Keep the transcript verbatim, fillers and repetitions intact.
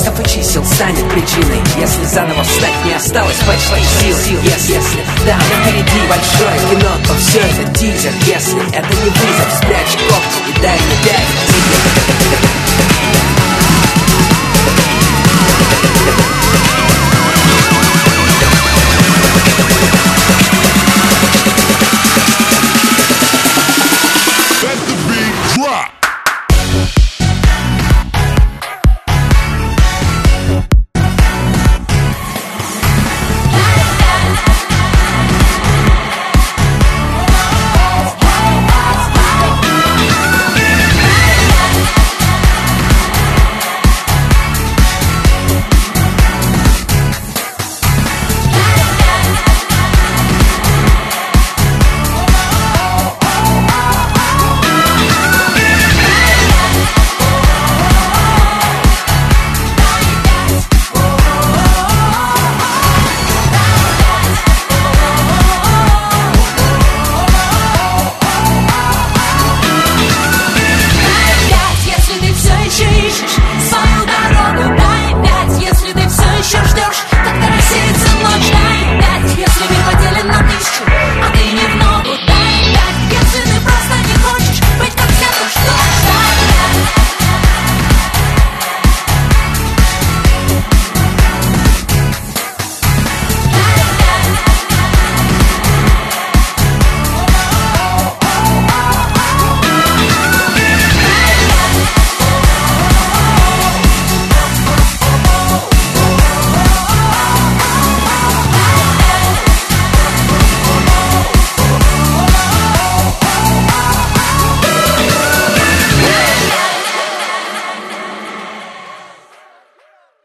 списков и чисел станет причиной. Если заново встать не осталось почти сил. Если, если, да, впереди большое кино, то все это тизер. Если это не вызов, спрячь кофту и дай мне пять.